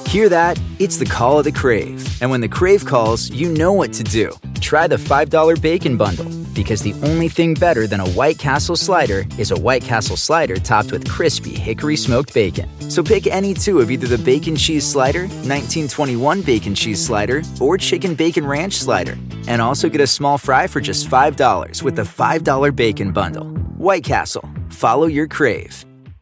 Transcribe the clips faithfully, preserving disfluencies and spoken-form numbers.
Hear that? It's the call of the Crave. And when the Crave calls, you know what to do. Try the five dollar Bacon Bundle, because the only thing better than a White Castle slider is a White Castle slider topped with crispy hickory smoked bacon. So pick any two of either the Bacon Cheese Slider, nineteen twenty-one Bacon Cheese Slider, or Chicken Bacon Ranch Slider. And also get a small fry for just five dollars with the five dollar Bacon Bundle. White Castle. Follow your Crave.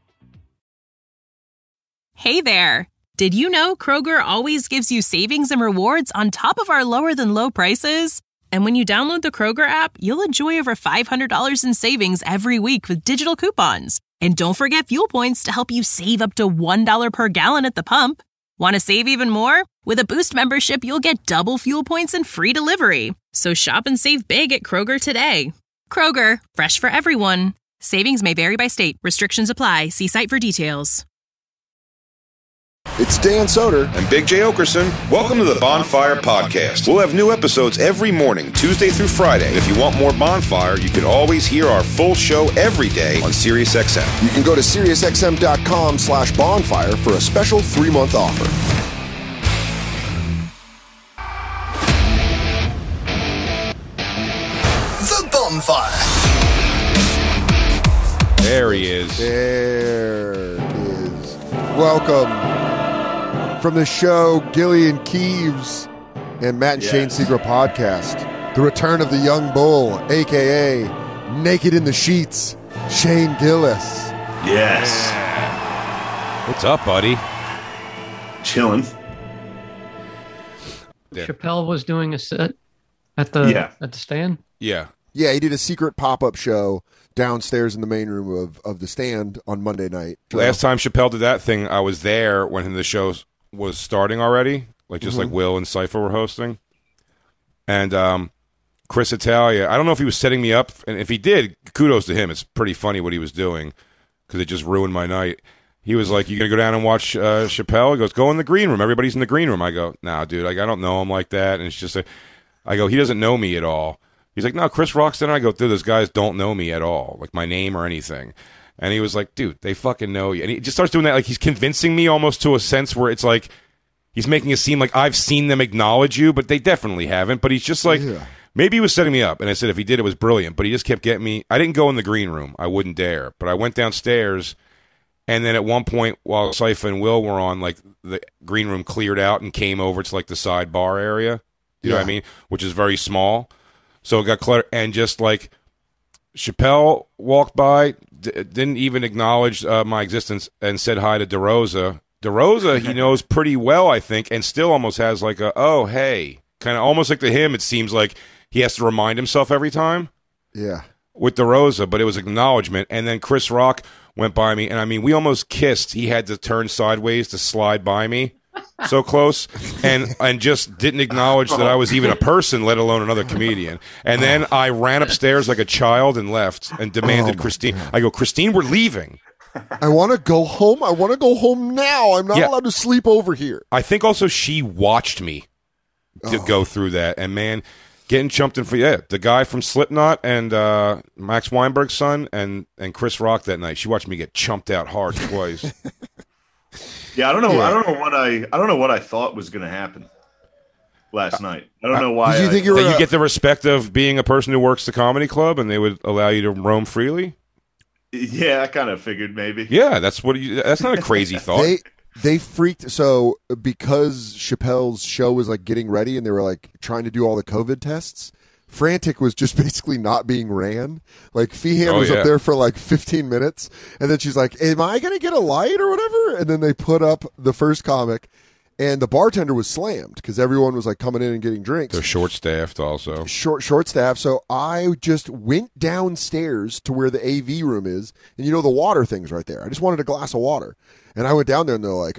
Hey there. Did you know Kroger always gives you savings and rewards on top of our lower-than-low prices? And when you download the Kroger app, you'll enjoy over five hundred dollars in savings every week with digital coupons. And don't forget fuel points to help you save up to one dollar per gallon at the pump. Want to save even more? With a Boost membership, you'll get double fuel points and free delivery. So shop and save big at Kroger today. Kroger, fresh for everyone. Savings may vary by state. Restrictions apply. See site for details. It's Dan Soder and Big J. Okerson. Welcome to the Bonfire Podcast. We'll have new episodes every morning, Tuesday through Friday. And if you want more Bonfire, you can always hear our full show every day on SiriusXM. You can go to SiriusXM.com slash bonfire for a special three-month offer. The Bonfire. There he is. There it is. Welcome. From the show, Gillian Keeves and Matt and yes. Shane Seagra podcast, the return of the young bull, a k a. Naked in the Sheets, Shane Gillis. Yes. What's up, buddy? Chilling. Yeah. Chappelle was doing a set at the yeah. at the stand? Yeah. Yeah, he did a secret pop-up show downstairs in the main room of, of the stand on Monday night. Last time Chappelle did that thing, I was there when the show was starting already, like just mm-hmm. like Will and Cypher were hosting. And um, Chris Italia, I don't know if he was setting me up, and if he did, kudos to him. It's pretty funny what he was doing because it just ruined my night. He was like, "You gonna go down and watch uh, Chappelle?" He goes, "Go in the green room. Everybody's in the green room." I go, "Nah, dude, like I don't know him like that." And it's just, a, I go, "He doesn't know me at all." He's like, "No, Chris Rock's there." I go, "Dude, those guys don't know me at all, like my name or anything." And he was like, "Dude, they fucking know you." And he just starts doing that, like he's convincing me almost to a sense where it's like he's making it seem like I've seen them acknowledge you, but they definitely haven't. But he's just like, yeah. Maybe he was setting me up. And I said, if he did, it was brilliant. But he just kept getting me. I didn't go in the green room. I wouldn't dare. But I went downstairs. And then at one point, while Cypher and Will were on, like the green room cleared out and came over to like the sidebar area. You yeah. know what I mean? Which is very small. So it got cluttered. And just like Chappelle walked by, d- didn't even acknowledge uh, my existence and said hi to DeRosa. DeRosa, he knows pretty well, I think, and still almost has like a, oh, hey. Kind of almost like to him, it seems like he has to remind himself every time. Yeah. With DeRosa, but it was acknowledgement. And then Chris Rock went by me, and I mean, we almost kissed. He had to turn sideways to slide by me. So close, and and just didn't acknowledge that I was even a person, let alone another comedian. And then I ran upstairs like a child and left and demanded oh Christine. God. I go, Christine, we're leaving. I want to go home. I want to go home now. I'm not yeah. allowed to sleep over here. I think also she watched me to oh. go through that. And, man, getting chumped in for, yeah, the guy from Slipknot and uh, Max Weinberg's son and, and Chris Rock that night. She watched me get chumped out hard twice. Yeah, I don't know. Yeah. I don't know what I. I don't know what I thought was going to happen last night. I don't know why. Did you I, think you were? That you get the respect of being a person who works the comedy club, and they would allow you to roam freely. Yeah, I kind of figured maybe. Yeah, that's what. You, that's not a crazy thought. They they freaked. So because Chappelle's show was like getting ready, and they were like trying to do all the COVID tests. Frantic was just basically not being ran. Like, Feehan oh, was yeah. up there for like fifteen minutes, and then she's like, am I going to get a light or whatever? And then they put up the first comic, and the bartender was slammed because everyone was like coming in and getting drinks. They're short-staffed also. Short, short-staffed. So I just went downstairs to where the A V room is, and you know the water thing's right there. I just wanted a glass of water. And I went down there, and they're like,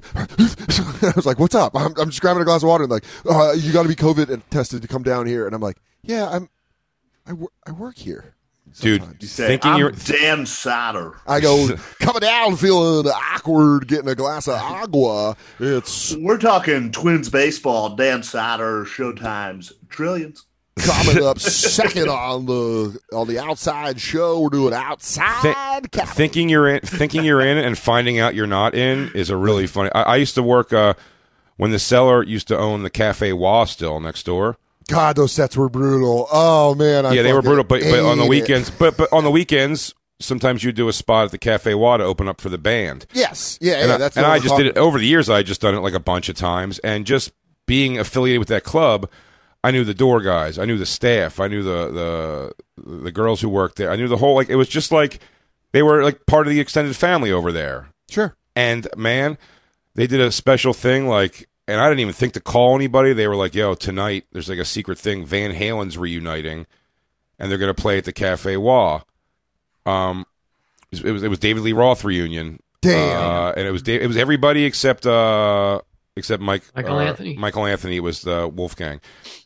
I was like, what's up? I'm, I'm just grabbing a glass of water, and like, oh, you got to be COVID tested to come down here. And I'm like, yeah, I'm, I, wor- I work here. Sometimes. Dude, you say, thinking I'm you're Dan Satter. I go, coming down feeling awkward, getting a glass of agua. It's We're talking Twins baseball, Dan Satter, Showtime's Trillions. Coming up second on the on the outside show. We're doing outside. Th- thinking you're in, thinking you're in, and finding out you're not in is a really funny. I, I used to work uh, when the Cellar used to own the Cafe Wa still next door. God, those sets were brutal. Oh man, I yeah, they were brutal. But but on the it. weekends, but but on the weekends, sometimes you do a spot at the Cafe Wa to open up for the band. Yes, yeah, and yeah. I, That's and what I I'm just did it talking- over the years. I just done it like a bunch of times, and just being affiliated with that club, I knew the door guys, I knew the staff, I knew the the the girls who worked there. I knew the whole like it was just like they were like part of the extended family over there. Sure. And man, they did a special thing like. And I didn't even think to call anybody. They were like, yo, tonight there's like a secret thing. Van Halen's reuniting, and they're going to play at the Cafe Wa. Um, it was it was David Lee Roth reunion. Damn. Uh, and it was Dave, it was everybody except uh, except Mike Michael uh, Anthony. Michael Anthony was the Wolfgang.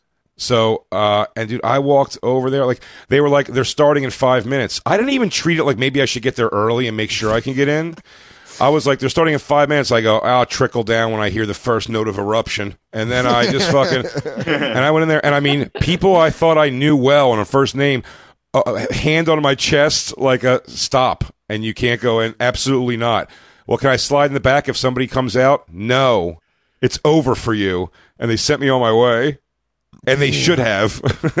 So, uh, and dude, I walked over there. Like they were like, they're starting in five minutes. I didn't even treat it like maybe I should get there early and make sure I can get in. I was like, they're starting in five minutes. I go, I'll trickle down when I hear the first note of eruption. And then I just fucking, and I went in there. And I mean, people I thought I knew well on a first name, uh, hand on my chest, like a stop. And you can't go in. Absolutely not. Well, can I slide in the back if somebody comes out? No. It's over for you. And they sent me on my way. And they should have.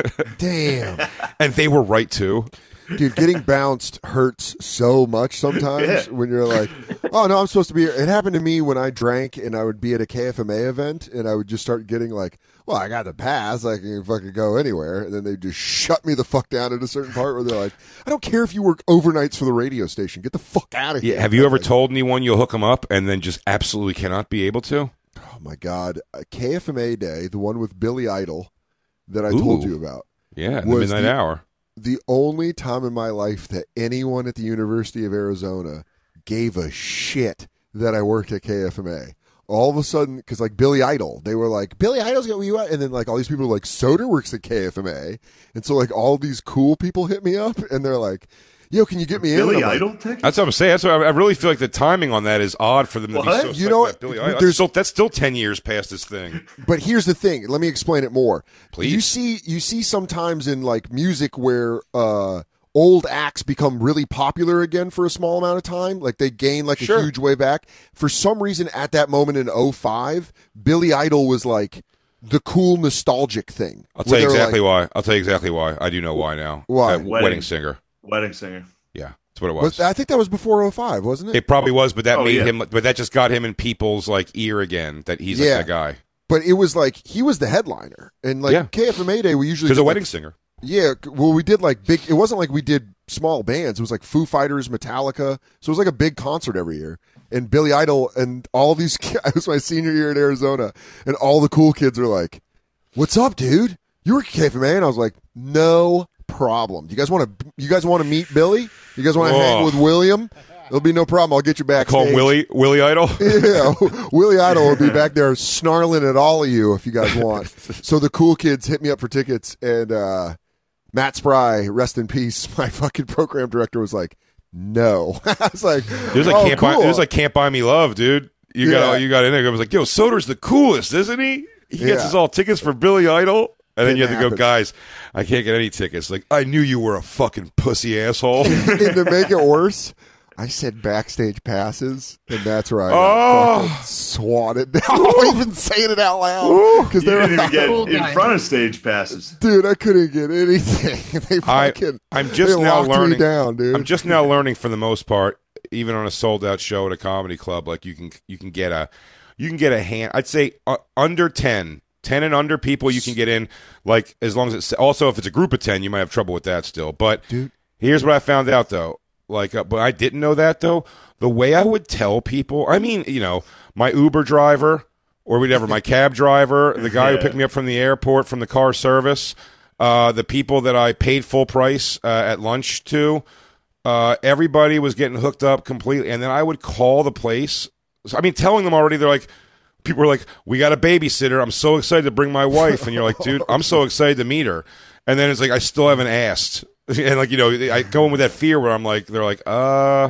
Damn. And they were right to. Dude, getting bounced hurts so much sometimes Yeah. when you're like, oh, no, I'm supposed to be here. It happened to me when I drank and I would be at a K F M A event and I would just start getting like, well, I got the pass. I can fucking go anywhere. And then they just shut me the fuck down at a certain part where they're like, I don't care if you work overnights for the radio station. Get the fuck out of here. Yeah. Have you ever told anyone you'll hook them up and then just absolutely cannot be able to? Oh, my God. A K F M A day, the one with Billy Idol that I told Ooh. you about. Yeah, in the Was midnight the- hour. The only time in my life that anyone at the University of Arizona gave a shit that I worked at K F M A. All of a sudden, because like Billy Idol, they were like, Billy Idol's going to you out. And then like all these people were like, Soder works at K F M A. And so like all these cool people hit me up and they're like, yo, can you get me in? Billy And I'm like, Idol tickets? That's what I'm saying. That's what I, I really feel like the timing on that is odd for them to What? be so You psyched know about what? Billy Idol. That's There's- still, that's still ten years past this thing. But here's the thing. Let me explain it more. Please. You see, you see sometimes in like music where uh, old acts become really popular again for a small amount of time. Like they gain like Sure. a huge way back. For some reason, at that moment in oh five, Billy Idol was like the cool nostalgic thing. I'll tell where you they were exactly like, why. I'll tell you exactly why. I do know why now. Why? Uh, Wedding. wedding singer. Wedding singer. Yeah, that's what it was. was- I think that was before oh five, wasn't it? It probably was, but that Oh, made yeah. him. But that just got him in people's like ear again. That he's like Yeah. that guy. But it was like he was the headliner, and like Yeah. K F M A Day, we usually Because did, a like, wedding singer. Yeah, well, we did like big. It wasn't like we did small bands. It was like Foo Fighters, Metallica. So it was like a big concert every year. And Billy Idol and all these. It was my senior year in Arizona, and all the cool kids are like, "What's up, dude? You were at K F M A?" And I was like, "No problem. You guys want to? You guys want to meet Billy? You guys want to hang Whoa. with William? It'll be no problem. I'll get you back." Call him Willie Willie Idol. Yeah, Willie Idol will be back there snarling at all of you if you guys want. So the cool kids hit me up for tickets, and uh, Matt Spry, rest in peace, my fucking program director, was like, "No." I was like, It was like "Oh, can't cool." buy. It was like can't buy me love, dude. You Yeah. got you got in there. I was like, yo, Soder's the coolest, isn't he? He gets Yeah. us all tickets for Billy Idol. And then Didn't you have to go, happen. guys, I can't get any tickets. Like, I knew you were a fucking pussy asshole. And to make it worse, I said backstage passes, and that's where I got Oh. fucking swatted down. I'm not even saying it out loud because You they're didn't even get Cool in guy. front of stage passes. dude. I couldn't get anything. They I, fucking. I'm just they now locked learning. me down, dude. I'm just now learning, for the most part, even on a sold out show at a comedy club, like you can you can get a you can get a hand. I'd say uh, under ten. ten and under people you can get in, like, as long as it's also if it's a group of ten, you might have trouble with that still. But Dude. here's what I found out though. Like, uh, but I didn't know that though. The way I would tell people, I mean, you know, my Uber driver or whatever, my cab driver, the guy who Yeah. picked me up from the airport, from the car service, uh, the people that I paid full price uh, at lunch to, uh, everybody was getting hooked up completely. And then I would call the place. So, I mean, telling them already, they're like, people were like, we got a babysitter. I'm so excited to bring my wife. And you're like, dude, I'm so excited to meet her. And then it's like, I still haven't asked. And like, you know, I go in with that fear where I'm like, they're like, uh.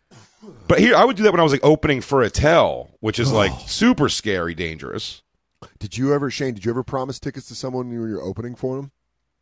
But here, I would do that when I was like opening for a tell, which is like super scary, dangerous. Did you ever, Shane? Did you ever promise tickets to someone when you were opening for them?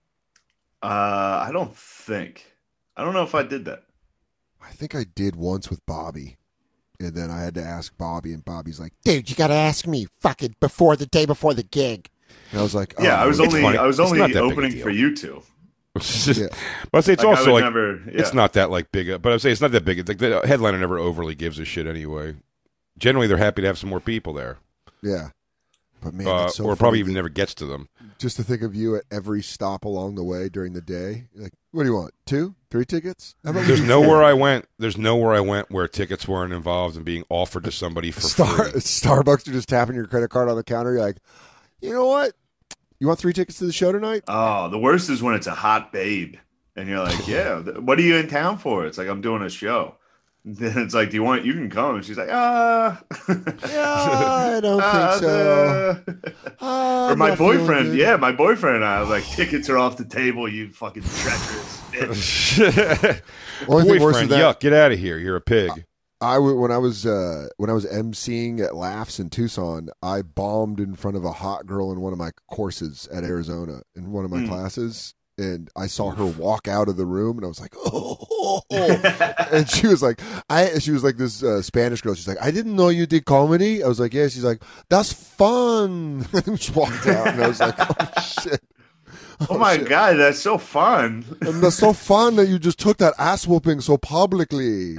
Uh, I don't think. I don't know if I did that. I think I did once with Bobby, And then I had to ask Bobby, and Bobby's like, "Dude, you got to ask me fucking before the day before the gig." And I was like, oh, "Yeah, I was only funny. I was it's only opening for you two." yeah. But I say it's like, also like never, yeah. it's not that like big. A, but I say it's not that big. Like the headliner never overly gives a shit anyway. Generally, they're happy to have some more people there. Yeah, but man, uh, it's so or probably even never gets to them. Just to think of you at every stop along the way during the day. Like, what do you want? Two, three tickets? How about there's nowhere I went. There's nowhere I went where tickets weren't involved and being offered to somebody for Star- free. Starbucks, you're just tapping your credit card on the counter. You're like, you know what? You want three tickets to the show tonight? Oh, the worst is when it's a hot babe. And you're like, yeah, what are you in town for? It's like, I'm doing a show. And then it's like, do you want, you can come. And she's like, ah. yeah, I don't uh, think so. Uh, or my boyfriend. Yeah, my boyfriend and I was like, tickets are off the table, you fucking treacherous bitch. Boyfriend, yuck, get out of here. You're a pig. I, I when I was uh, when I was emceeing at Laughs in Tucson, I bombed in front of a hot girl in one of my courses at Arizona in one of my mm. classes. And I saw her walk out of the room, and I was like, "Oh!" oh, oh. And she was like, "I." She was like this uh, Spanish girl. She's like, "I didn't know you did comedy." I was like, "Yeah." She's like, "That's fun." And she walked out, and I was like, "Oh shit!" Oh, oh my shit. God, that's so fun! And that's so fun that you just took that ass whooping so publicly.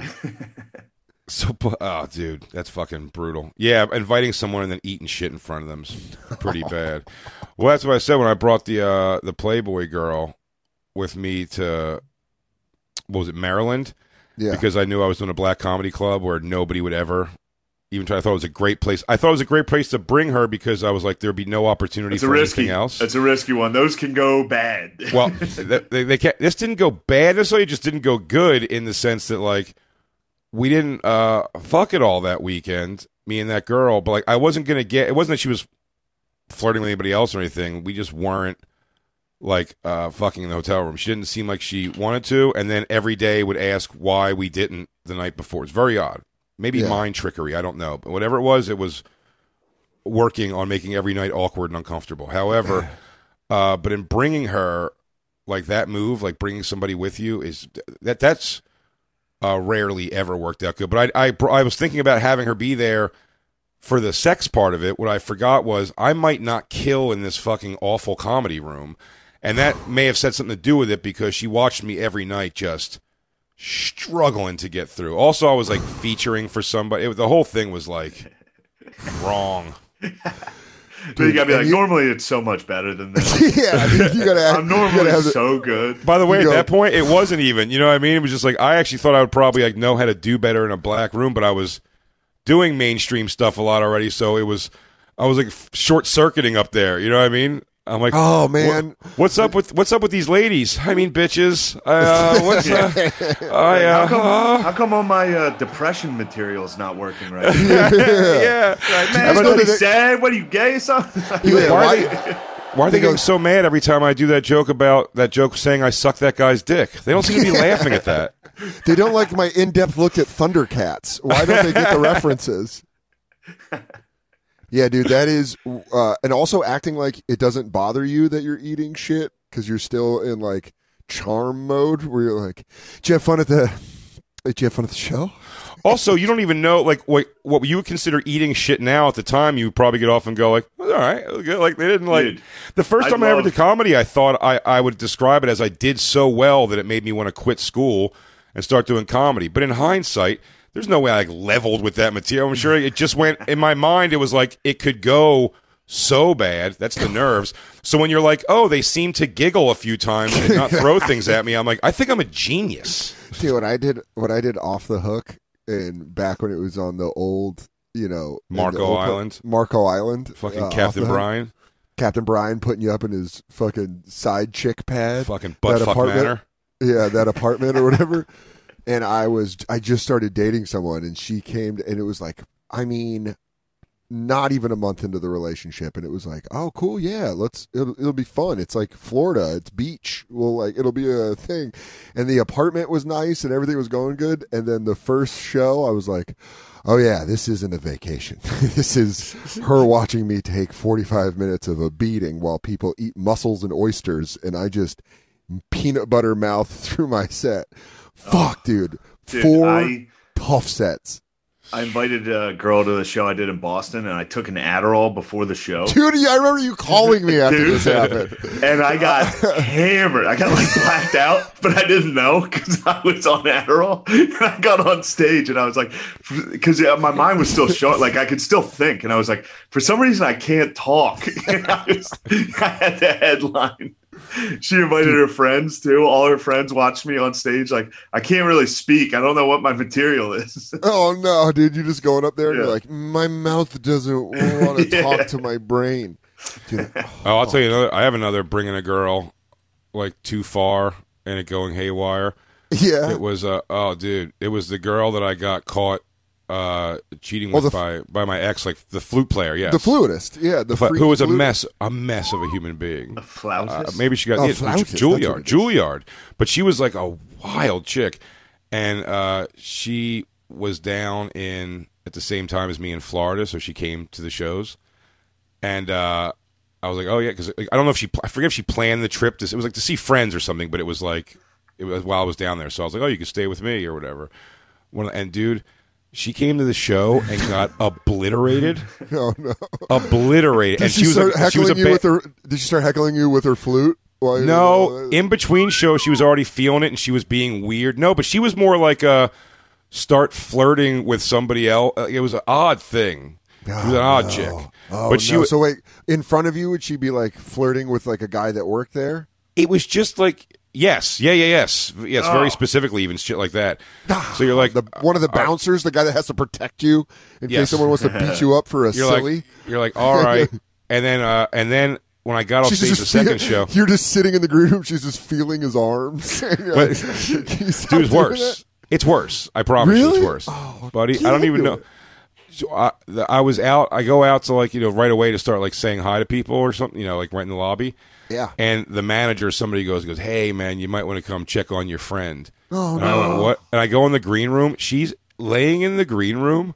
So, oh, dude, that's fucking brutal. Yeah, inviting someone and then eating shit in front of them's pretty bad. Well, that's what I said when I brought the uh, the Playboy girl with me to, what was it, Maryland? Yeah. Because I knew I was doing a black comedy club where nobody would ever even try. I thought it was a great place. I thought it was a great place to bring her because I was like, there'd be no opportunity it's for risky, anything else. It's a risky one. Those can go bad. Well, they, they can't, this didn't go bad necessarily. It just didn't go good in the sense that, like, we didn't uh, fuck it all that weekend, me and that girl. But like, I wasn't gonna get. It wasn't that she was flirting with anybody else or anything. We just weren't like uh, fucking in the hotel room. She didn't seem like she wanted to, and then every day would ask why we didn't the night before. It's very odd. Maybe yeah. mind trickery. I don't know, but whatever it was, it was working on making every night awkward and uncomfortable. However, uh, but in bringing her, like that move, like bringing somebody with you, is that that's. Uh, rarely ever worked out good. But I, I, I was thinking about having her be there for the sex part of it. What I forgot was I might not kill in this fucking awful comedy room. And that may have said something to do with it because she watched me every night just struggling to get through. Also, I was like featuring for somebody. It, the whole thing was like wrong. Dude, but you gotta be like, you, normally it's so much better than this. Yeah, dude, you gotta have, I'm normally have so good. By the way, at that point, it wasn't even. You know what I mean? It was just like I actually thought I would probably like know how to do better in a black room, but I was doing mainstream stuff a lot already, so it was I was like short circuiting up there. You know what I mean? I'm like, oh man, what, what's up with what's up with these ladies? I mean, bitches. Uh, what's uh, I, uh, how, come, uh, how come all my uh, depression material is not working right? yeah, yeah. Like, man, it's really sad. What are you gay or something? Yeah, why, are they, why are they getting so mad every time I do that joke about that joke saying I suck that guy's dick? They don't seem to be laughing at that. They don't like my in-depth look at Thundercats. Why don't they get the references? Yeah, dude, that is, uh, and also acting like it doesn't bother you that you're eating shit because you're still in like charm mode where you're like, did you have fun at the, did you have fun at the show? Also, you don't even know like what what you would consider eating shit now. At the time, you probably get off and go like, all right, good. Like they didn't like. Dude, the first time I, I ever did comedy, I thought I I would describe it as I did so well that it made me want to quit school and start doing comedy. But in hindsight, there's no way I like leveled with that material. I'm sure it just went in my mind. It was like it could go so bad. That's the nerves. So when you're like, oh, they seem to giggle a few times and not throw things at me, I'm like, I think I'm a genius. See what I did? What I did off the hook, and back when it was on the old, you know, Marco old, Island, Marco Island, fucking uh, Captain Brian, Captain Brian putting you up in his fucking side chick pad, fucking butt fuck manor. Yeah, that apartment or whatever. And I was, I just started dating someone, and she came, to, and it was like, I mean, not even a month into the relationship, and it was like, oh, cool, yeah, let's, it'll, it'll be fun. It's like Florida, it's beach. Well, like, it'll be a thing. And the apartment was nice, and everything was going good. And then the first show, I was like, oh yeah, this isn't a vacation. This is her watching me take forty-five minutes of a beating while people eat mussels and oysters, and I just peanut butter mouth through my set. Fuck, dude. Dude, Four I, tough sets. I invited a girl to the show I did in Boston, and I took an Adderall before the show. Dude, I remember you calling me after this happened. And I got hammered. I got like blacked out, but I didn't know because I was on Adderall. And I got on stage, and I was like, because my mind was still short. Like I could still think. And I was like, for some reason, I can't talk. And I, was, I had the headline. She invited her friends too. All her friends watched me on stage. Like, I can't really speak. I don't know what my material is. Oh no, dude! You're just going up there and Yeah. you're like, my mouth doesn't want to Yeah. talk to my brain. Dude, Oh, I'll tell you another. I have another bringing a girl like too far and it going haywire. yeah. It was uh oh, dude, it was the girl that I got caught uh cheating Oh, with the by by my ex, like the flute player. Yeah, The fluidist, yeah, the But freak who was a flutist. mess, a mess of a human being. A flautist? Uh, maybe she got Oh, yeah, flautist, that's Juilliard, what it is. Juilliard, but she was like a wild chick, and uh, she was down in at the same time as me in Florida, so she came to the shows, and uh, I was like, oh yeah, because I don't know if she, I forget if she planned the trip. To, it was like to see friends or something, but it was like it was while I was down there, so I was like, oh, you can stay with me or whatever. When, and dude. She came to the show and got obliterated. Oh no! Obliterated. Did and she, she was start a, heckling she was a you ba- with her? Did she start heckling you with her flute? While you- No, in between shows, she was already feeling it, and she was being weird. No, but she was more like a start flirting with somebody else. It was an odd thing. She was an odd no. chick. Oh, but she no. was, So wait, in front of you, would she be like flirting with like a guy that worked there? it was just like, yes, yeah, yeah, yes. Yes, Oh. very specifically, even shit like that. So you're like, The one of the uh, bouncers, the guy that has to protect you in Yes. case someone wants to beat you up for a you're silly. like, you're like, all right. And then, uh, and then when I got off She's stage the just second feel- show, You're just sitting in the green room. She's just feeling his arms. And you're But- like, "Can you stop dude, it's doing worse. that?" It's worse. I promise you, Really? it's worse, Oh, buddy. I can't don't even do know. it. So I, the, I was out. I go out to like you know right away to start like saying hi to people or something. You know, like right in the lobby. Yeah. And the manager, somebody goes, goes, hey man, you might want to come check on your friend. Oh, and I went, what? And I go in the green room. She's laying in the green room,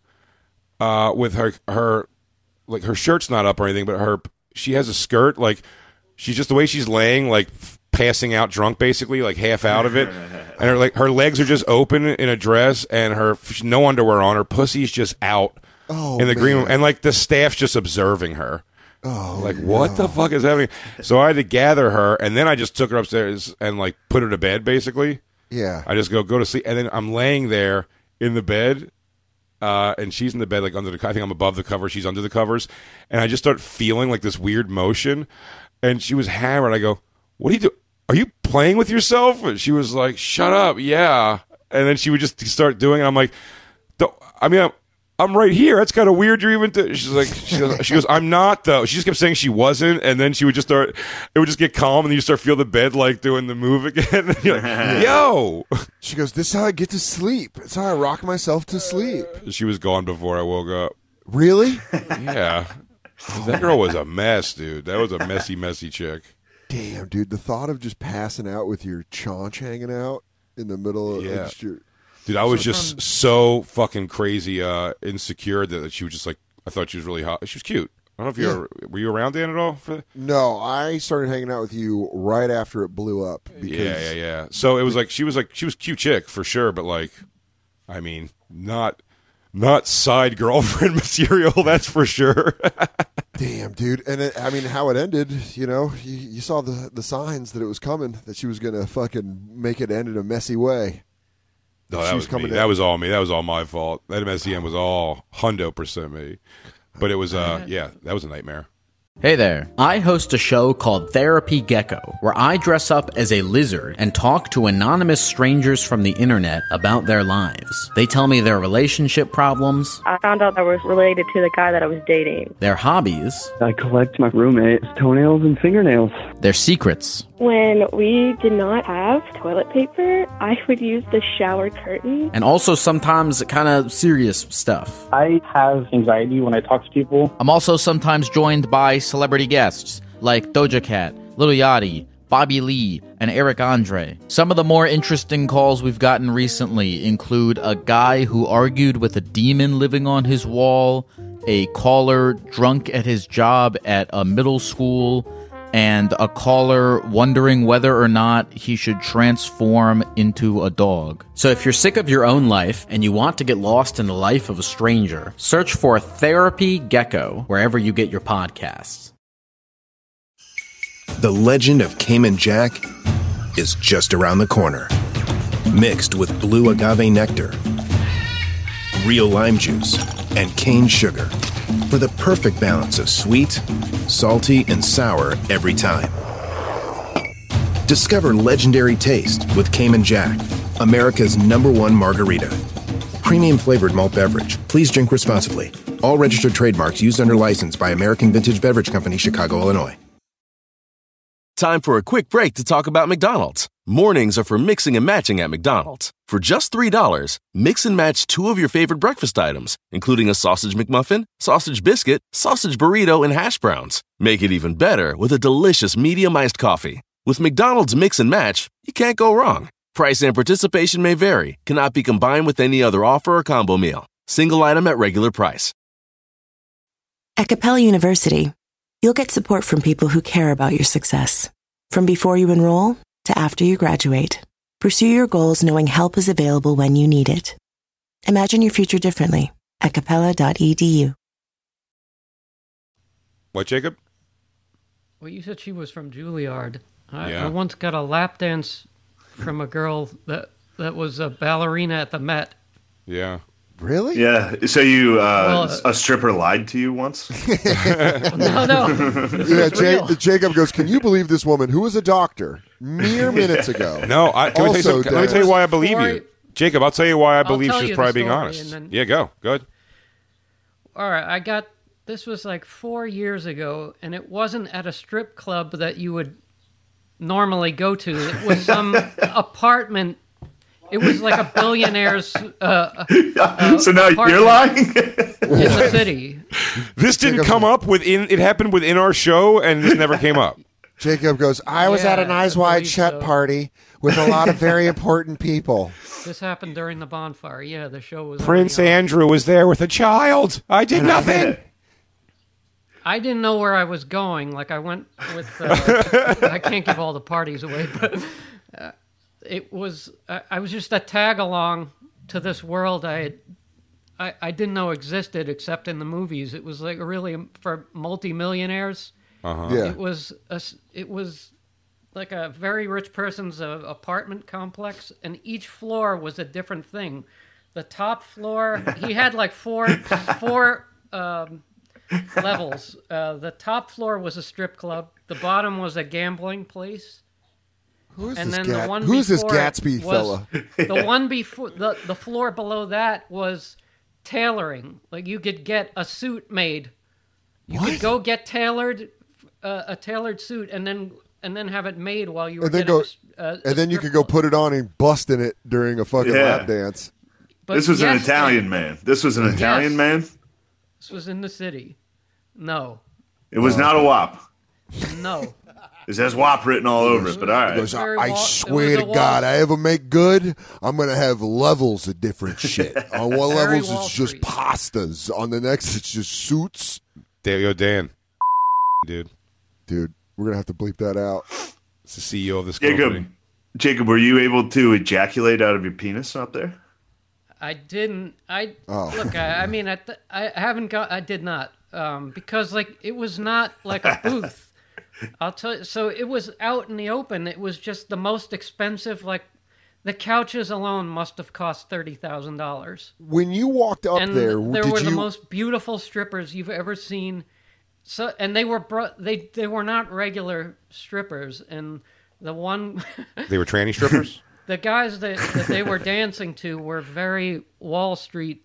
uh, with her her, like her shirt's not up or anything, but her she has a skirt. Like she's just the way she's laying, like f- passing out drunk, basically, like half out of it. And her like her legs are just open in a dress, and her no underwear on. Her pussy's just out Oh, in the green man. room, and like the staff's just observing her. Oh, Like, what the fuck is happening? So I had to gather her, and then I just took her upstairs and, like, put her to bed, basically. yeah. I just go, go to sleep. And then I'm laying there in the bed, uh, and she's in the bed, like, under the I think I'm above the covers. She's under the covers. And I just start feeling, like, this weird motion. And she was hammered. I go, what are you doing? Are you playing with yourself? And she was like, shut up. Yeah. And then she would just start doing it. I'm like, "Don't- I mean, I'm, I'm right here. That's kind of weird. You're even. Th-. She's like, she goes, she goes, I'm not though. She just kept saying she wasn't, and then she would just start. It would just get calm, and then you start feel the bed like doing the move again. And you're like, yo, She goes, this is how I get to sleep. It's how I rock myself to sleep. she was gone before I woke up. Really? Yeah, that girl was a mess, dude. That was a messy, messy chick. Damn, dude. The thought of just passing out with your chaunch hanging out in the middle of Yeah. just your, Dude, I was just so fucking crazy, uh, insecure that, that she was just like. I thought she was really hot. She was cute. I don't know if you Yeah. were, were you around Dan at all? For No, I started hanging out with you right after it blew up. Because yeah, yeah, yeah. So it was like she was like she was cute chick for sure, but like, I mean, not not side girlfriend material. That's for sure. Damn, dude. And it, I mean, how it ended, you know, you, you saw the, the signs that it was coming, that she was going to fucking make it end in a messy way. No, She that was was, coming me. in. That was all me. That was all my fault. That M S E M was all hundo percent me. But it was, uh, yeah, that was a nightmare. Hey there. I host a show called Therapy Gecko, where I dress up as a lizard and talk to anonymous strangers from the internet about their lives. They tell me their relationship problems, I found out I was related to the guy that I was dating. their hobbies, I collect my roommate's toenails and fingernails. their secrets, When we did not have toilet paper, I would use the shower curtain. and also sometimes kind of serious stuff. I have anxiety when I talk to people. I'm also sometimes joined by celebrity guests like Doja Cat, Lil Yachty, Bobby Lee, and Eric Andre. Some of the more interesting calls we've gotten recently include a guy who argued with a demon living on his wall, a caller drunk at his job at a middle school, and a caller wondering whether or not he should transform into a dog. So if you're sick of your own life and you want to get lost in the life of a stranger, search for Therapy Gecko wherever you get your podcasts. The legend of Cayman Jack is just around the corner. Mixed with blue agave nectar, real lime juice, and cane sugar for the perfect balance of sweet, salty, and sour every time. Discover legendary taste with Cayman Jack, America's number one margarita. Premium flavored malt beverage. Please drink responsibly. All registered trademarks used under license by American Vintage Beverage Company, Chicago, Illinois. Time for a quick break to talk about McDonald's. Mornings are for mixing and matching at McDonald's. For just three dollars, mix and match two of your favorite breakfast items, including a sausage McMuffin, sausage biscuit, sausage burrito, and hash browns. Make it even better with a delicious medium iced coffee. With McDonald's Mix and Match, you can't go wrong. Price and participation may vary, cannot be combined with any other offer or combo meal. Single item at regular price. At Capella University, you'll get support from people who care about your success. From before you enroll to after you graduate, pursue your goals knowing help is available when you need it. Imagine your future differently at capella dot e d u. What, Jacob? Well, you said she was from Juilliard. I, Yeah. I once got a lap dance from a girl that, that was a ballerina at the Met. Yeah. Really? Yeah. So you, uh, Well, a stripper lied to you once? No, no. Yeah, Ja- Jacob goes, can you believe this woman who was a doctor mere minutes ago? No, I, can, I tell you Also something? Let me tell you why I believe Before you. Jacob, I'll tell you why I I'll believe tell she's you the probably being story, honest. and then- Yeah, go. Good. All right, I got, this was like four years ago, and it wasn't at a strip club that you would normally go to. It was some apartment. It was like a billionaire's uh, uh, So now apartment you're lying? in the city. This didn't come up within, it happened within our show, and this never came up. Jacob goes, I was at an Yeah, Eyes I Wide believe Shut so. party with a lot of very important people. This happened during the bonfire. Yeah, the show was Prince already on. Andrew was there with a child. I did nothing. I didn't know where I was going. Like I went with. Uh, I can't give all the parties away, but uh, it was. I, I was just a tag along to this world I, had, I I didn't know existed except in the movies. It was like really for multimillionaires. Uh-huh. Yeah. It was a, It was like a very rich person's uh, apartment complex, and each floor was a different thing. The top floor, he had like four four. Um, levels. Uh, the top floor was a strip club. The bottom was a gambling place. Who's and this, then Gat- the one who's this before Gatsby was- fella? The one before the the floor below that was tailoring. Like you could get a suit made. You What? could go get tailored uh, a tailored suit and then and then have it made while you were And then getting go, a, a, and then you strip could go club. put it on and bust in it during a fucking Yeah. lap dance. But This was an yes, Italian man. This was an Yes. Italian man? This was in the city. No, It was not a W A P. no. It says W A P written all over it, but all He right. goes, I, Very I wa- it swear was to a wall- God, I ever make good, I'm going to have levels of different shit. On one Very levels, Wall it's just Street. pastas. On the next, it's just suits. There you go, Dan. Dude. Dude, we're going to have to bleep that out. It's the C E O of this Jacob, company. Jacob, were you able to ejaculate out of your penis up there? I didn't. I Oh. look. I, I mean, I, th- I haven't got. I did not um, because like it was not like a booth. I'll tell you. So it was out in the open. It was just the most expensive. Like the couches alone must have cost thirty thousand dollars. When you walked up And there, there did were you... the most beautiful strippers you've ever seen. So and they were bro- they they were not regular strippers. And the one They were tranny strippers? the guys that, that they were dancing to were very Wall Street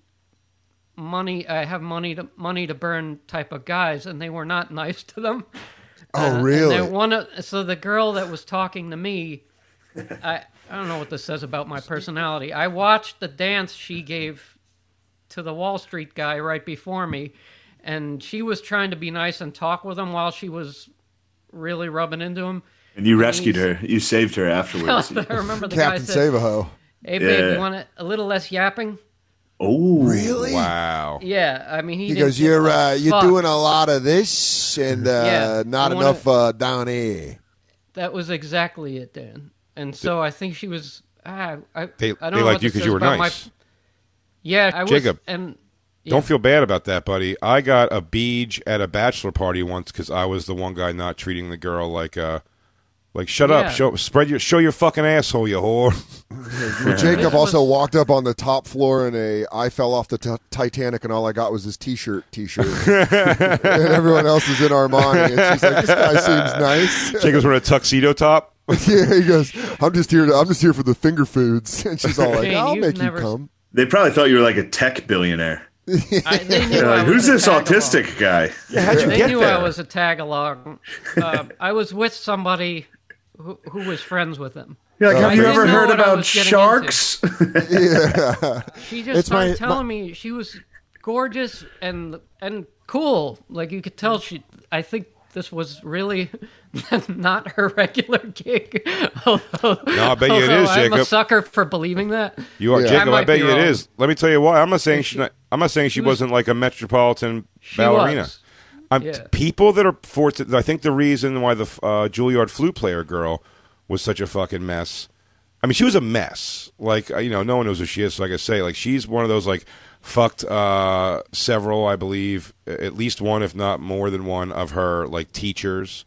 money. I have money to money to burn type of guys, and they were not nice to them. Oh, Uh, and really? they- one of, so the girl that was talking to me, I I don't know what this says about my personality. I watched the dance she gave to the Wall Street guy right before me, and she was trying to be nice and talk with him while she was really rubbing into him. And you rescued he's- her. You saved her afterwards. I remember the Captain guy said, Savaho. "Hey babe, Yeah. you want a, a little less yapping?" Oh, really? Wow. Yeah, I mean, he, He didn't goes, give "You're a uh, you're fuck." doing a lot of this and uh, Yeah, not I wanna- enough uh, down here." That was exactly it, Dan. And so I think she was. Ah, I, They, I don't they know liked what you this because says you were about nice. My, yeah, I was. Jacob, And yeah. Don't feel bad about that, buddy. I got a beej at a bachelor party once because I was the one guy not treating the girl like, uh, like shut Yeah. up, show, spread your, show your fucking asshole, you whore. Well, Jacob also walked up on the top floor in a I fell off the t- Titanic and all I got was his T-shirt T-shirt. And everyone else is in Armani. And she's like, this guy seems nice. Jacob's wearing a tuxedo top. Yeah, he goes, I'm just here to, I'm just here for the finger foods. And she's all like, Jane, I'll you've make never- you come. They probably thought you were like a tech billionaire. I, they knew They're I like, was who's a this tag-along. autistic guy? Yeah, how'd you They get knew there? I was a tag along. Uh, I was with somebody who, who was friends with him. You're like, Oh, have you I ever didn't know heard what I about was getting sharks? Yeah. She just It's started my- telling me she was gorgeous and and cool. Like you could tell she. I think this was really not her regular gig. Although, No, I bet you it although is, I'm a Jacob. sucker for believing that. You are, Yeah. Jacob. I I, might bet be you it wrong. is. Let me tell you why. I'm not saying she. Not, I'm not saying she, she was- wasn't like a metropolitan She ballerina. was. I'm, Yeah. People that are forced. To, I think the reason why the uh, Juilliard flute player girl was such a fucking mess. I mean, she was a mess. Like uh, you know, no one knows who she is. So like I say, like she's one of those like fucked uh, several, I believe, at least one, if not more than one, of her like teachers.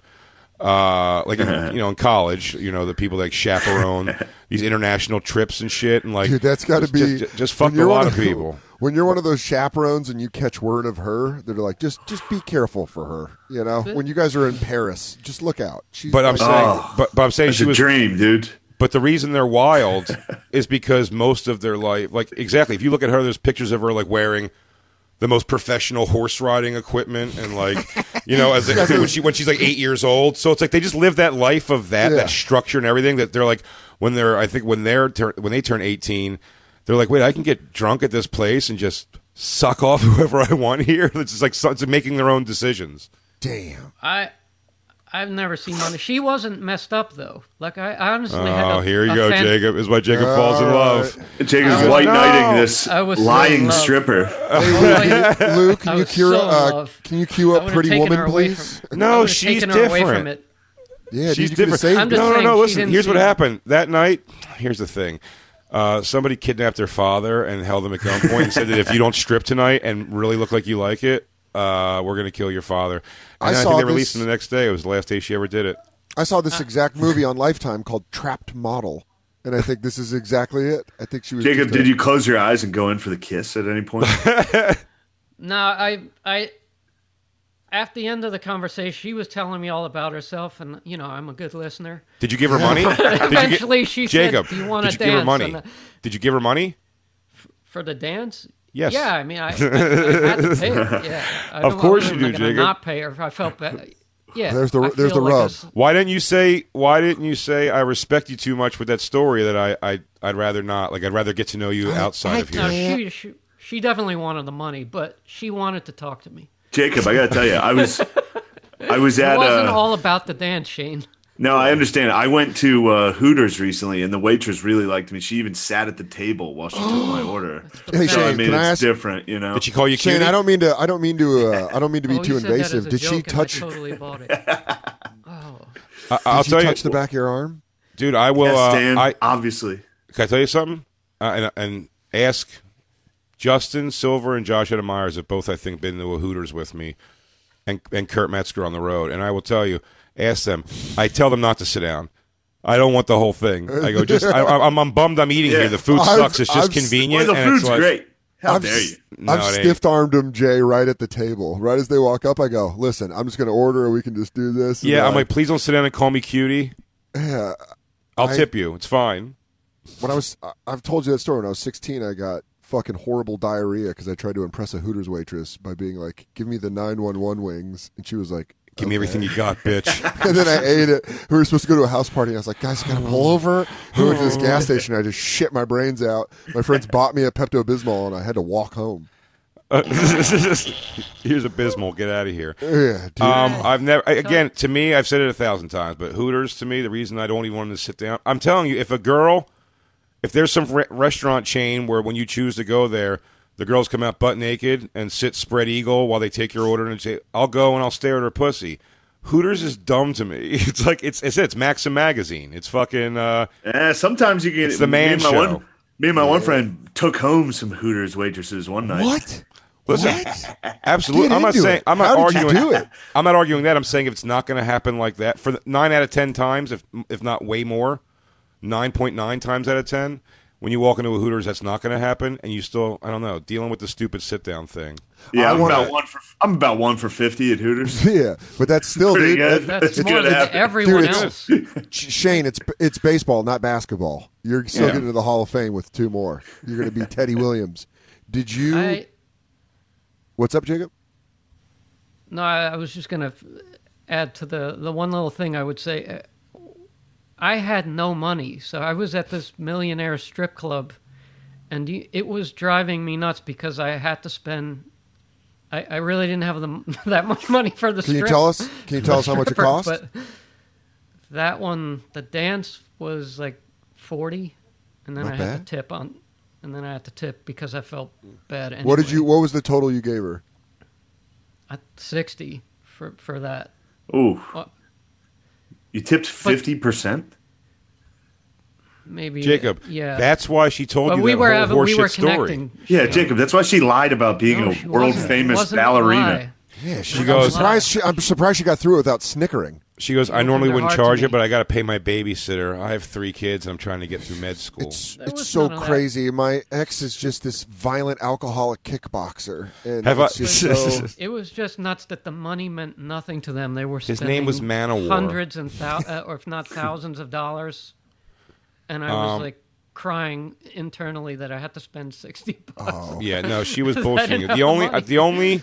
Uh, like in, you know, in college, you know, the people that like, chaperone these international trips and shit, and like, Dude, that's got to just- be just, just when fucked a you're lot one of people. When you're one of those chaperones and you catch word of her, they're like, just just be careful for her. You know, when you guys are in Paris, just look out. She's But I'm like- saying, Oh, but but I'm saying It's she a was. dream, dude. But the reason they're wild is because most of their life, like exactly, if you look at her, there's pictures of her like wearing the most professional horse riding equipment, and like, you know, as they, when she when she's like eight years old. So it's like they just live that life of that, Yeah. that structure and everything. That they're like when they're, I think when they're tur- when they turn eighteen, they're like, wait, I can get drunk at this place and just suck off whoever I want here. It's just like so- it's making their own decisions. damn. I. I've never seen money. She wasn't messed up though. Like I, I honestly had a, Oh, here you a go, fan- Jacob. Is why Jacob falls in All love. Jacob's I was- white No. knighting this I was so in lying love. stripper. Hey, Luke, can I you was cue so in uh, love. can you cue I up would've Pretty taken Woman, her away please? from- No, I would've she's taken her away different. from it. Yeah, She's dude, you could've different. saved I'm her. just no, no, saying no. she Listen, didn't here's what see- happened that night. Here's the thing. Uh, somebody kidnapped their father and held him at gunpoint and said that if you don't strip tonight and really look like you like it, uh, we're going to kill your father. I And I, saw think they this- released him the next day. It was the last day she ever did it. I saw this exact movie on Lifetime called Trapped Model, and I think this is exactly it. I think she was. Jacob, just a- did you close your eyes and go in for the kiss at any point? No, I, I, at the end of the conversation, she was telling me all about herself, and you know, I'm a good listener. Did you give her money? Did you get- Eventually, she Jacob, said, "Do you want did to you give her dance?" money? And, uh, Did you give her money? for the dance? Yes. Yeah, I mean, I, I, I had to pay her. Yeah, I Of don't- course I you wasn't do, gonna Jacob. Not pay her if I felt bad. Yeah, There's the- I there's feel the like rub. this- Why didn't you say? Why didn't you say? I respect you too much with that story that I, I I'd rather not. Like I'd rather get to know you outside of here. No, she, she, she definitely wanted the money, but she wanted to talk to me. Jacob, I got to tell you, I was I was It at wasn't uh, all about the dance, Shane. No, I understand. I went to uh, Hooters recently, and the waitress really liked me. She even sat at the table while she took my order. Hey, so I Shane, mean, can I it's ask- different, you know. Did she call you Shane, cutie? I don't mean to. I don't mean to. Uh, I don't mean to be Oh, too you said that invasive. as a Did she joke, and touch? I totally bought it. Oh. I, I'll did tell she you, touch the back of your arm? dude. I will. Yes, uh, Dan, I obviously. Can I tell you something? Uh, and, and ask Justin Silver and Josh Adam Myers have both, I think, been to a Hooters with me, and and Kurt Metzger on the road. And I will tell you, ask them. I tell them not to sit down. I don't want the whole thing. I go just. I, I'm, I'm bummed. I'm eating Yeah. here. The food I've- sucks. It's just I've- convenient. Well, the and it's food's like- great. How I've, dare you? No, I've it ain't. stiff armed them, Jay, right at the table. Right as they walk up, I go, "Listen, I'm just going to order, or we can just do this." And Yeah, they're I'm like, please don't sit down and call me cutie. yeah. I'll I- tip you. It's fine. When I was, I- I've told you that story. When I was sixteen, I got fucking horrible diarrhea because I tried to impress a Hooters waitress by being like, "Give me the nine one one wings," and she was like, Give me "Okay." everything you got, bitch. And then I ate it. We were supposed to go to a house party. And I was like, guys, I got to pull over. We went to this gas station. I just shit my brains out. My friends bought me a Pepto-Bismol, and I had to walk home. Uh, here's Abysmal. Get out of here. Yeah, dude. Um, I've never. I- Again, to me, I've said it a thousand times, but Hooters to me, the reason I don't even want them to sit down. I'm telling you, if a girl, if there's some re- restaurant chain where when you choose to go there, the girls come out butt naked and sit spread eagle while they take your order and say, "I'll go and I'll stare at her pussy." Hooters is dumb to me. It's like it's it's, it's Maxim magazine. It's fucking. Uh, yeah, sometimes you get it's the man me and my show. One, me and my yeah. one friend took home some Hooters waitresses one night. What? Listen, what? Absolutely. Get I'm not saying. It. I'm not How arguing. Did you do it? I'm not arguing that. I'm saying if it's not going to happen like that for the, nine out of ten times, if if not way more, nine point nine times out of ten, when you walk into a Hooters, that's not going to happen, and you still, I don't know, dealing with the stupid sit down thing. Yeah, I'm wanna, about one for. I'm about one for fifty at Hooters. Yeah, but that's still, dude. Good. That's it's more than everyone dude, else. Shane, it's it's baseball, not basketball. You're still Yeah. getting to the Hall of Fame with two more. You're going to be Teddy Williams. Did you? I, What's up, Jacob? No, I, I was just going to add to the, the one little thing I would say. I had no money, so I was at this millionaire strip club, and it was driving me nuts because I had to spend. I, I really didn't have the, that much money for the Can strip. you tell us? Can you tell us how much it cost? But that one, the dance was like forty, and then Not I bad. had to tip on, and then I had to tip because I felt bad. Anyway. What did you? What was the total you gave her? At sixty for for that. Ooh. Well, you tipped fifty percent? Maybe Jacob, yeah. that's why she told But you we that were whole having, we horseshit were story. connecting. Yeah, Jacob, that's why she lied about being No, a she world wasn't. famous Wasn't a ballerina. lie. Yeah, she, She I'm goes- surprised. She, I'm surprised she got through it without snickering. She goes, I Opened normally her wouldn't heart to charge me. it, but I got to pay my babysitter. I have three kids, and I'm trying to get through med school. It's There it's was so none of that. crazy. My ex is just this violent alcoholic kickboxer, and Have I- it's just so. It was just nuts that the money meant nothing to them. They were His spending name was Manowar. hundreds and thou- uh, or if not thousands of dollars, and I was Um, like crying internally that I had to spend sixty bucks. Oh. Yeah, no, she was I bullshitting didn't you. have The only, money. uh, the only,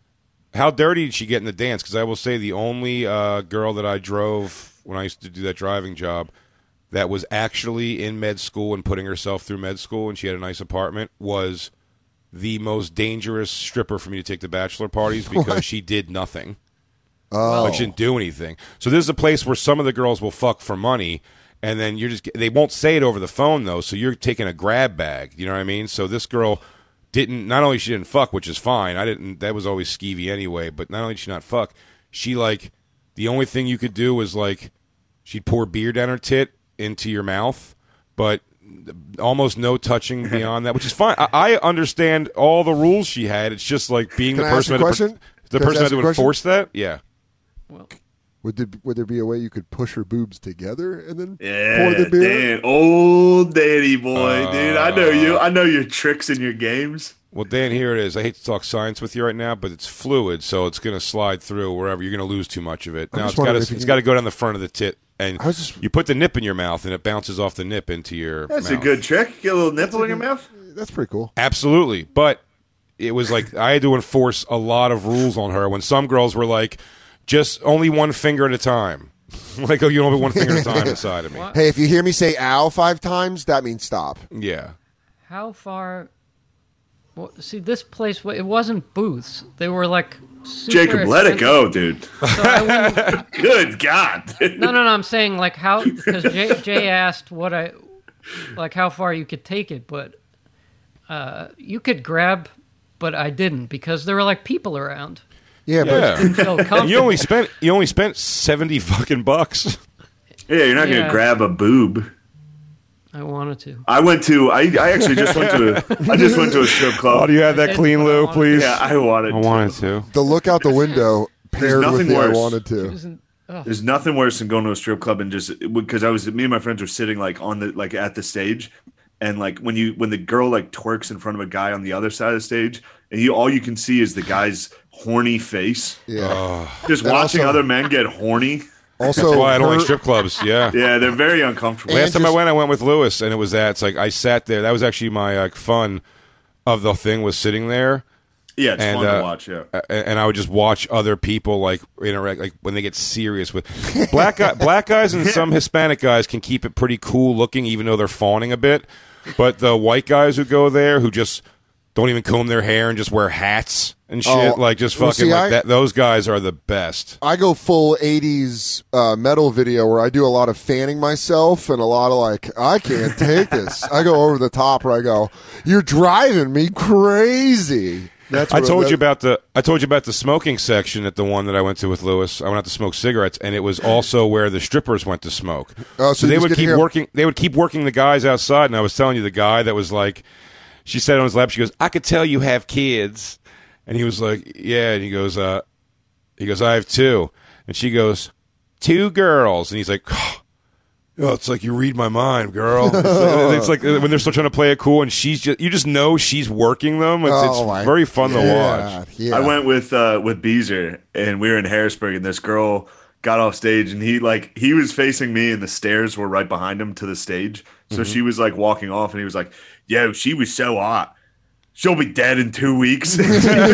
how dirty did she get in the dance? Because I will say the only uh, girl that I drove when I used to do that driving job that was actually in med school and putting herself through med school, and she had a nice apartment, was the most dangerous stripper for me to take to bachelor parties because What? she did nothing. Oh. Like she didn't do anything. So this is a place where some of the girls will fuck for money, and then you're just they won't say it over the phone though. So you're taking a grab bag. You know what I mean? So this girl didn't. Not only she didn't fuck, which is fine. I didn't. That was always skeevy anyway. But not only did she not fuck, she like the only thing you could do was like she'd pour beer down her tit into your mouth, but almost no touching beyond that, which is fine. I, I understand all the rules she had. It's just like being Can the I ask person a that question? the Can I person ask that a would question? enforce that. Yeah. Well, Would there, would there be a way you could push her boobs together and then Yeah, pour the beer? Dan, old daddy boy, Uh, dude. I know you. I know your tricks and your games. Well, Dan, here it is. I hate to talk science with you right now, but it's fluid, so it's going to slide through wherever. You're going to lose too much of it. I'm Now just it's got wondering to if you it's can- got to go down the front of the tit, and I was just- you put the nip in your mouth, and it bounces off the nip into your That's mouth. a good trick. Get a little nipple in your mouth. That's pretty cool. Absolutely, but it was like I had to enforce a lot of rules on her when some girls were like, just only one finger at a time. Like, oh, you only one finger at a time inside of me. What? Hey, if you hear me say "ow" five times, that means stop. Yeah. how far? Well, see, this place it wasn't booths. They were like super Jacob, let it expensive. go, dude. So I wouldn't, Good God. no, no, no. I'm saying like how because Jay, Jay asked what I like how far you could take it, but uh, you could grab, but I didn't because there were like people around. Yeah, Yeah. Didn't feel comfortable. You only spent you only spent seventy fucking bucks. Yeah, you're not Yeah. gonna grab a boob. I wanted to. I went to. I, I actually just went to. A, I just went to a strip club. Oh, do you have that did, clean but I loo, wanted please? Yeah, I wanted. I wanted to. the look out the window paired with nothing the I worse. wanted It to. wasn't- ugh. There's nothing worse than going to a strip club and just because I was me and my friends were sitting like on the like at the stage, and like when you when the girl like twerks in front of a guy on the other side of the stage, and you all you can see is the guy's horny face. Yeah. Just And watching also- other men get horny. Also, That's why I don't her- like strip clubs. Yeah. Yeah, they're very uncomfortable. And Last time just- I went, I went with Lewis, and it was that. It's like I sat there. That was actually my like fun of the thing was sitting there. Yeah, it's and, fun uh, to watch. Yeah, a- and I would just watch other people like interact, like when they get serious with black guy, black guys and some Hispanic guys can keep it pretty cool looking, even though they're fawning a bit. But the white guys who go there, who just don't even comb their hair and just wear hats, and shit. Oh, like just well, fucking see, like I- that. Those guys are the best. I go full eighties uh, metal video where I do a lot of fanning myself and a lot of like, I can't take this. I go over the top where I go, you're driving me crazy. That's I what- told that- you about the I told you about the smoking section at the one that I went to with Lewis. I went out to smoke cigarettes, and it was also where the strippers went to smoke. Oh, so you they just would get keep here- working. They would keep working the guys outside, and I was telling you the guy that was like, she said on his lap, she goes, "I could tell you have kids," and he was like, "Yeah," and he goes, "Uh, he goes, I have two," and she goes, "Two girls," and he's like. Oh, it's like you read my mind, girl. It's like, it's like when they're still trying to play it cool, and she's just, you just know she's working them. It's, Oh, it's my- very fun to yeah, watch. yeah. I went with uh, with Beezer, and we were in Harrisburg, and this girl got off stage, and he like he was facing me, and the stairs were right behind him to the stage. So Mm-hmm. she was like walking off, and he was like, "Yo, she was so hot. She'll be dead in two weeks." She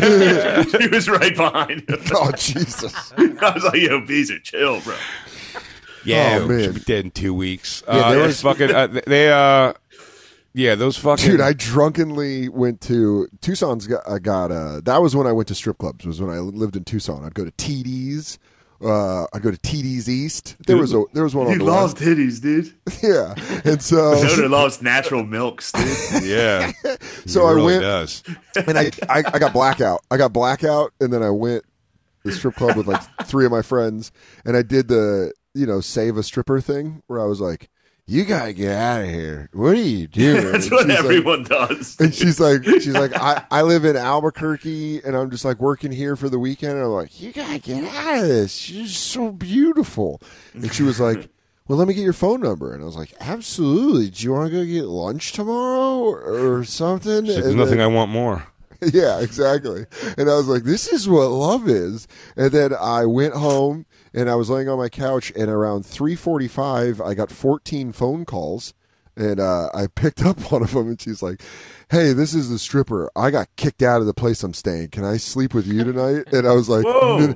was right behind him. Oh, Jesus. I was like, "Yo, Beezer, chill, bro." Yeah, Oh, man. she'll be dead in two weeks. Yeah, uh, there it's was- fucking. Uh, they, uh, yeah, those fucking. Dude, I drunkenly went to Tucson's. Got, I got uh, that was when I went to strip clubs. Was when I lived in Tucson. I'd go to T D's. Uh, I'd go to T D's East. There was a there was one He on the loves west. titties, dude. Yeah, and so Soda loves natural milks, dude. Yeah. so He I really went does. and I, I I got blackout. I got blackout, and then I went to the strip club with like three of my friends, and I did the you know save a stripper thing where I was like, "You gotta get out of here. What are you doing?" That's And what she's like- everyone does. And she's like, she's like, I, I live in Albuquerque, and I'm just like working here for the weekend. And I'm like, you gotta get out of this. She's so beautiful. And she was like, well, let me get your phone number. And I was like, absolutely. Do you want to go get lunch tomorrow or something? She's like, There's And nothing then- I want more. yeah, exactly. And I was like, this is what love is. And then I went home and I was laying on my couch, and around three forty-five, I got fourteen phone calls. And uh, I picked up one of them, and she's like, hey, this is the stripper. I got kicked out of the place I'm staying. Can I sleep with you tonight? And I was like, Whoa. "N-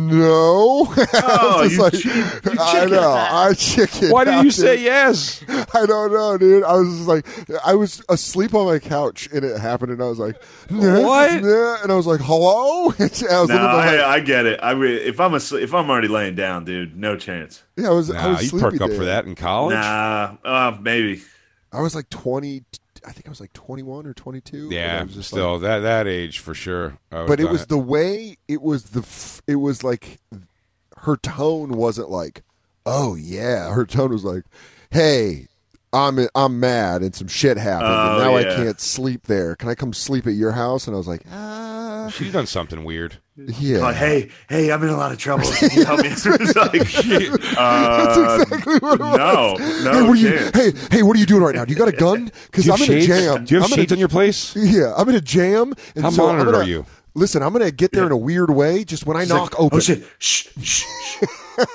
no. I Oh, was just you like, cheat- you I chicken. know. I chicken. Why did you say yes? I don't know, dude. I was just like, I was asleep on my couch, and it happened, and I was like, nah, What? nah. And I was like, hello? And I was No, looking at my, I, I get it. I re- if I'm asleep, if I'm already laying down, dude, no chance. yeah, I was, I Nah, was you sleepy perk up there. for that in college. Nah, uh, maybe. I was like twenty. I think I was like twenty-one or twenty-two. and I Yeah, was just still like- that that age for sure. I would've but it done was the way it was the. F- it was like her tone wasn't like, oh yeah. Her tone was like, hey, I'm I'm mad and some shit happened, Oh, and now yeah. I can't sleep there. Can I come sleep at your house? And I was like, ah, She's done something weird. yeah. Like, hey, hey, I'm in a lot of trouble. Can you help me? It's like, uh, That's exactly what it was. no, hey, no what are you? chance. Hey, hey, what are you doing right now? Do you got a gun? Because Do you I'm have in a shades? jam. Do you have I'm in a- shades on your place? Yeah, I'm in a jam. And How so I'm monitored gonna- are you? Listen, I'm going to get there in a weird way. Just when I She's knock like, open. Oh shit! Shh, shh, shh.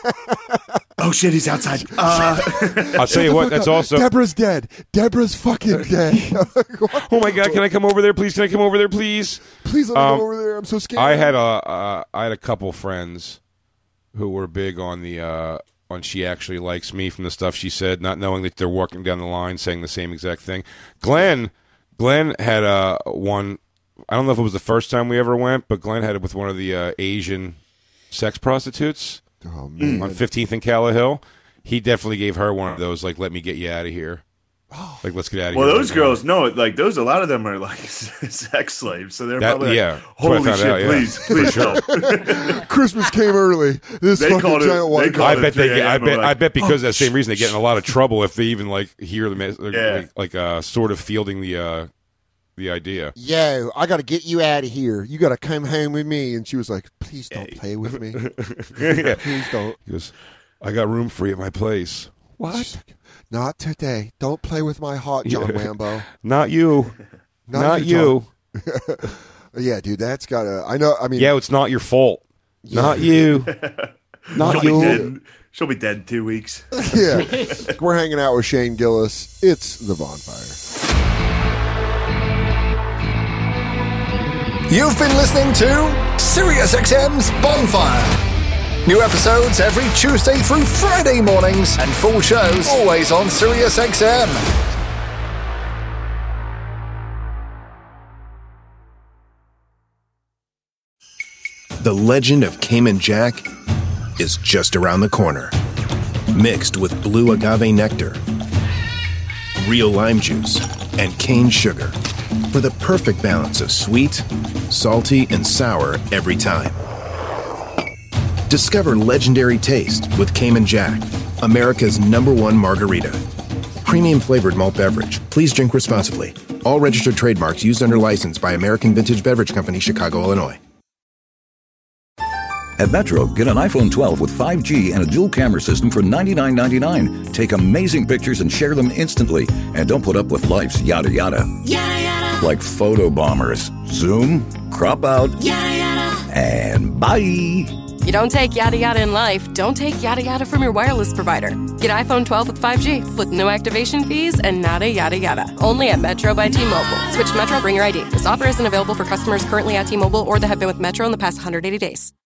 Oh shit! He's outside. Uh, I'll tell you what. That's also. Deborah's dead. Deborah's fucking dead. I'm like, what? Oh my god! Can I come over there, please? Can I come over there, please? Please let me Um, go over there. I'm so scared. I had a uh, I had a couple friends who were big on the uh, on she actually likes me from the stuff she said, not knowing that they're walking down the line saying the same exact thing. Glenn, Glenn had uh, one. I don't know if it was the first time we ever went, but Glenn had it with one of the uh, Asian sex prostitutes Oh man. on fifteenth and Calla Hill. He definitely gave her one of those, like, let me get you out of here. Like, let's get out of well, here. those right now. girls, no, like those. A lot of them are like sex slaves, so they're That- probably like, yeah, that's what I holy found shit! out, yeah. Please, For please sure. help. Christmas came early. This They fucking called it- giant they white. called I it bet they. three Get, I a.m. bet. We're I like, bet because of that same reason they get in a lot of trouble if they even like hear them like, Yeah. like, like uh, sort of fielding the uh, the idea. Yo, I got to get you out of here. You got to come home with me. And she was like, please don't play with me. Yeah. Please don't. He goes, I got room for you at my place. She's like, not today. Don't play with my hot John Yeah. Rambo. Not you. Not Not, you, you. Yeah, dude, that's got to. I know. I mean, Yeah, it's not your fault. Not you. Not She'll be you. dead. She'll be dead in two weeks. yeah. We're hanging out with Shane Gillis. It's The Bonfire. You've been listening to SiriusXM's Bonfire. New episodes every Tuesday through Friday mornings, and full shows always on SiriusXM. the legend of Cayman Jack is just around the corner. Mixed with blue agave nectar, real lime juice, and cane sugar for the perfect balance of sweet, salty, and sour every time. Discover legendary taste with Cayman Jack, America's number one margarita. Premium flavored malt beverage. Please drink responsibly. All registered trademarks used under license by American Vintage Beverage Company, Chicago, Illinois. At Metro, get an iPhone twelve with five G and a dual camera system for ninety-nine ninety-nine. Take amazing pictures and share them instantly. And don't put up with life's yada yada. Yada yada. Like photo bombers. Zoom, crop out, Yada yada. and bye. You don't take yada yada in life, don't take yada yada from your wireless provider. Get iPhone twelve with five G with no activation fees and nada yada yada. Only at Metro by T-Mobile. Switch to Metro, bring your I D. This offer isn't available for customers currently at T-Mobile or that have been with Metro in the past one hundred eighty days.